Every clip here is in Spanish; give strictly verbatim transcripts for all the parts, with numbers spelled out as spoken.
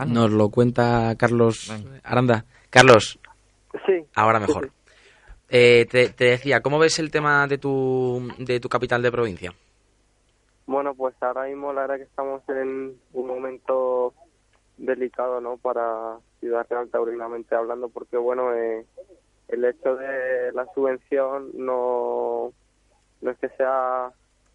Canon. Nos lo cuenta Carlos Venga. Aranda. Carlos, Sí. ahora mejor. Sí, sí. Eh, te, te decía, ¿cómo ves el tema de tu, de tu capital de provincia? Bueno, pues ahora mismo la verdad que estamos en un momento delicado, ¿no? Para Ciudad Real, taurinamente hablando, porque bueno, eh, el hecho de la subvención no, no es que sea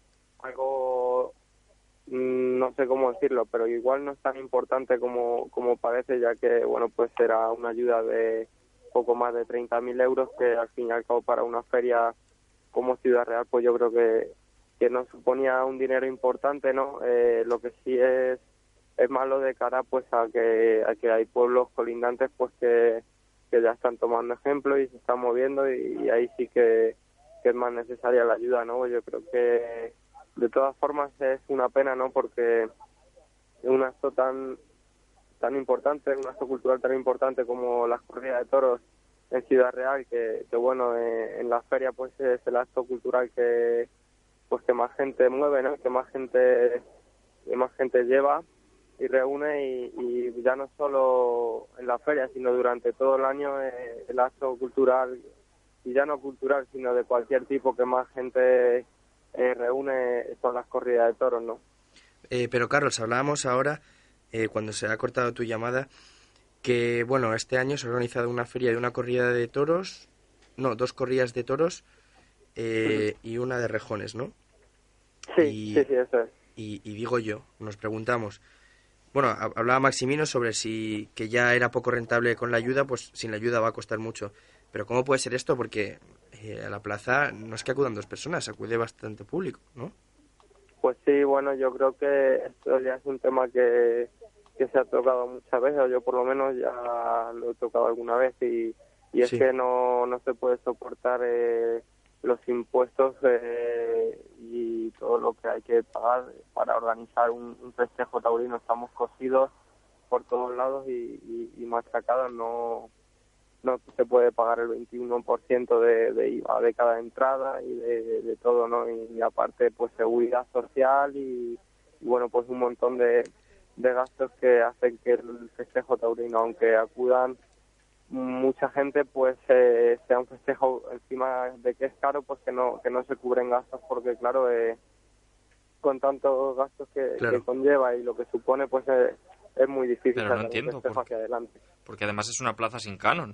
algo, mm, no sé cómo decirlo, pero igual no es tan importante como, como parece, ya que bueno, pues será una ayuda de poco más de treinta mil euros, que al fin y al cabo para una feria como Ciudad Real, pues yo creo que que no suponía un dinero importante, ¿no? Eh, lo que sí es es malo de cara pues a que a que hay pueblos colindantes pues que, que ya están tomando ejemplo y se están moviendo, y, y ahí sí que, que es más necesaria la ayuda, ¿no? Yo creo que de todas formas es una pena, ¿no? Porque un acto tan tan importante, un acto cultural tan importante como las corridas de toros en Ciudad Real, que, que bueno, eh, en la feria pues es el acto cultural que pues que más gente mueve, ¿no? Que más gente que más gente lleva y reúne, y, y ya no solo en la feria, sino durante todo el año eh, el acto cultural, y ya no cultural, sino de cualquier tipo que más gente eh, reúne, son las corridas de toros, ¿no? Eh, pero Carlos, hablábamos ahora, eh, cuando se ha cortado tu llamada, que bueno, este año se ha organizado una feria de una corrida de toros, no, dos corridas de toros eh, y una de rejones, ¿no? Sí, y, sí, sí, eso es. Y, y digo yo, nos preguntamos, bueno, ha- hablaba Maximino sobre si que ya era poco rentable con la ayuda, pues sin la ayuda va a costar mucho. Pero ¿cómo puede ser esto? Porque eh, a la plaza no es que acudan dos personas, acude bastante público, ¿no? Pues sí, bueno, yo creo que esto ya es un tema que, que se ha tocado muchas veces, o yo por lo menos ya lo he tocado alguna vez, y, y es Sí. que no, no se puede soportar eh, los impuestos eh, y todo lo que hay que pagar para organizar un, un festejo taurino. Estamos cosidos por todos lados y, y, y machacados. No, no se puede pagar el veintiuno por ciento de, de I V A de cada entrada y de, de, de todo, ¿no? Y, y aparte, pues seguridad social y, y bueno, pues un montón de, de gastos que hacen que el festejo taurino, aunque acudan mucha gente, pues eh, sea un festejo, encima de que es caro, pues que no que no se cubren gastos, porque claro, eh, con tantos gastos que, Claro. que conlleva y lo que supone, pues eh, es muy difícil Pero no sacar entiendo un festejo por qué. hacia adelante. Porque además es una plaza sin canon.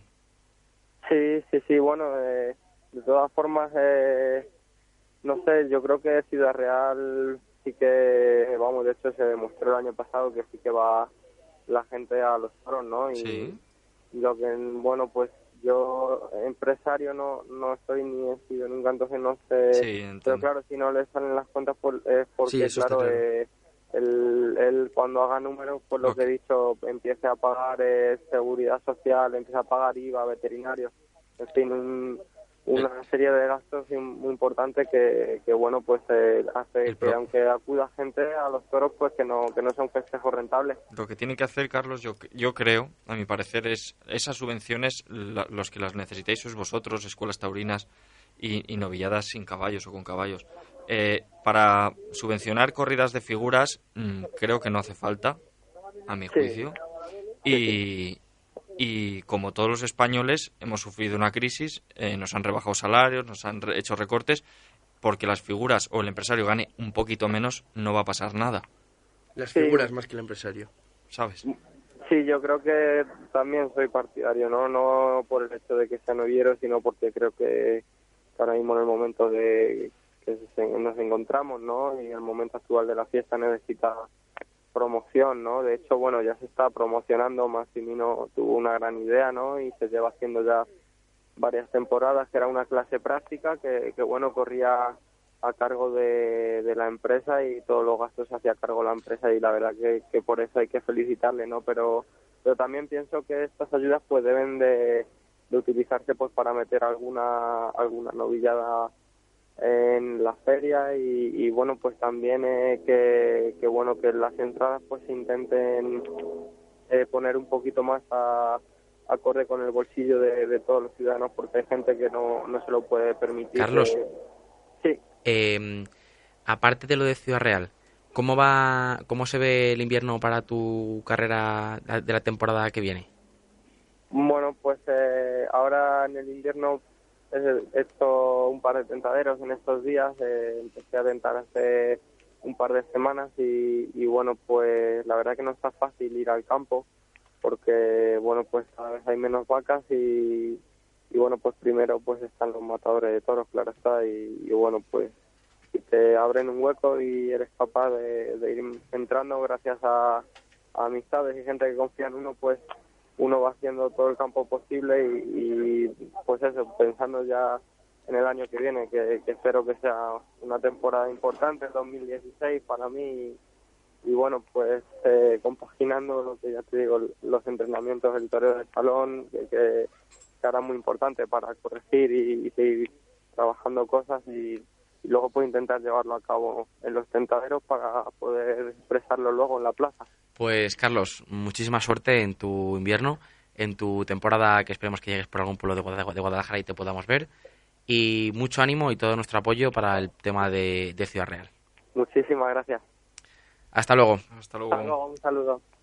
Sí, sí, sí, bueno, eh, de todas formas, eh, no sé, yo creo que Ciudad Real sí que, vamos, de hecho se demostró el año pasado que sí que va la gente a los toros, ¿no? Y Sí. lo que, bueno, pues yo empresario no no soy ni he sido nunca, entonces no sé, Sí, pero entiendo. claro, si no le salen las cuentas por, es porque, Sí, eso está claro, claro. eh, él, él cuando haga números, pues lo Ok. que he dicho, empiece a pagar eh, seguridad social, empiece a pagar I V A, veterinario, en fin, un- una serie de gastos muy importantes que, que bueno, pues eh, hace El que pro- aunque acuda gente a los toros, pues que no que no sea un festejo rentable. Lo que tiene que hacer, Carlos, yo, yo creo, a mi parecer, es esas subvenciones, la- los que las necesitáis sois vosotros, escuelas taurinas y, y novilladas sin caballos o con caballos. Eh, para subvencionar corridas de figuras, mm, creo que no hace falta, a mi Sí. juicio. Y, y como todos los españoles, hemos sufrido una crisis, eh, nos han rebajado salarios, nos han re- hecho recortes, porque las figuras o el empresario gane un poquito menos, no va a pasar nada, Las Sí. figuras más que el empresario. ¿sabes? Sí, yo creo que también soy partidario, no no por el hecho de que sea noviero, sino porque creo que ahora mismo en el momento de que se- nos encontramos, ¿no? Y el momento actual de la fiesta necesita promoción, ¿no? De hecho, bueno, ya se está promocionando. Massimino tuvo una gran idea, ¿no? Y se lleva haciendo ya varias temporadas, que era una clase práctica que, que bueno, corría a cargo de, de la empresa, y todos los gastos se hacía cargo la empresa, y la verdad que, que por eso hay que felicitarle, ¿no? Pero pero también pienso que estas ayudas pues deben de, de utilizarse pues para meter alguna alguna novillada en la feria, y, y bueno, pues también eh, que, que bueno que las entradas pues se intenten eh, poner un poquito más a acorde con el bolsillo de, de todos los ciudadanos, porque hay gente que no, no se lo puede permitir. Carlos. de- Sí, Eh, aparte de lo de Ciudad Real, ¿cómo va, cómo se ve el invierno para tu carrera de la temporada que viene? Bueno, pues eh, ahora en el invierno he hecho un par de tentaderos en estos días. Eh, empecé a tentar hace un par de semanas y, y bueno, pues la verdad que no está fácil ir al campo porque, bueno, pues cada vez hay menos vacas y, y bueno, pues primero pues están los matadores de toros, claro está, y, y bueno, pues si te abren un hueco y eres capaz de, de ir entrando gracias a, a amistades y gente que confía en uno, pues uno va haciendo todo el campo posible y, y pues eso, pensando ya en el año que viene, que, que espero que sea una temporada importante, el dos mil dieciséis para mí, y, y bueno, pues eh, compaginando lo que ya te digo, los entrenamientos del toreo del salón, que, que será muy importante para corregir y, y seguir trabajando cosas y, y luego pues intentar llevarlo a cabo en los tentaderos para poder expresarlo luego en la plaza. Pues Carlos, muchísima suerte en tu invierno, en tu temporada, que esperemos que llegues por algún pueblo de Guadalajara y te podamos ver. Y mucho ánimo y todo nuestro apoyo para el tema de, de Ciudad Real. Muchísimas gracias. Hasta luego. Hasta luego. Hasta luego, un saludo.